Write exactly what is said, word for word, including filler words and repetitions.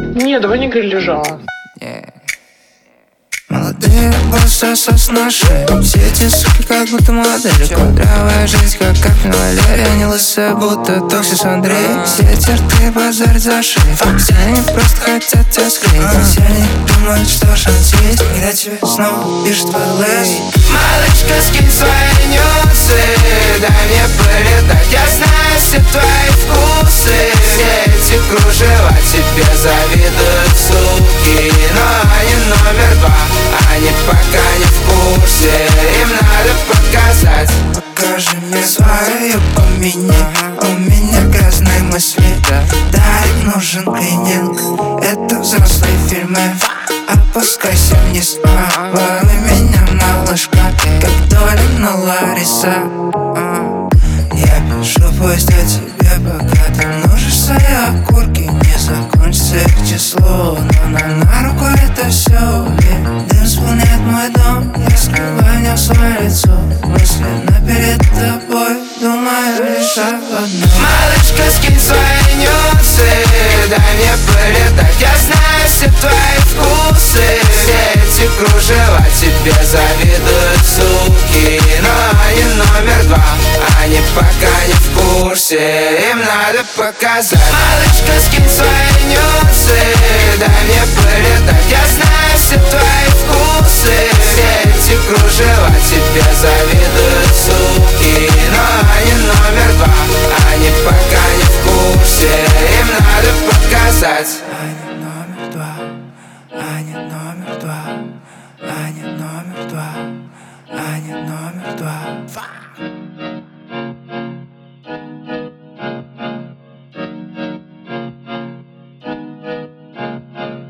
Не, давай не говори лежала. Молодые боссы сосна шеи, все эти суки как будто модели. Кудрявая жизнь как капель Валерия, не лысая будто Токсис Андрей. Все эти рты базарят за шею, все они просто хотят тебя склеить. Все они думают, что шанс есть, когда тебе снова пишет твой лес. Малышка, скинь свои нюсы, дай мне полетать, я знаю все твои вкусы. Все эти кружева тебе завидуют, суки, но они номер два. Они пока не в курсе, им надо показать. Покажи мне свою по меня, у меня грязные мысли. Да, им нужен клининг, это взрослые фильмы. Опускайся вниз, а, лови меня, малышка, как Долина Лариса. а. Я пишу пусть о тебе, пока ты множишь свои окурки. Не закончится их число, но ноль на руку это все. Дым сполняет мой дом, я скрываю в нем свое лицо. Мысленно перед тобой думаю лишь об одном. Малышка, скинь свои нюсы, дай мне полетать, я знаю все твои вкусы. Все эти кружева тебе завидуют, суки, но они номер два. Они пока не в курсе, им надо показать. Малышка, скинь свои нюсы, дай мне полетать, я знаю все твои вкусы. Все эти кружева тебе завидуют, суки,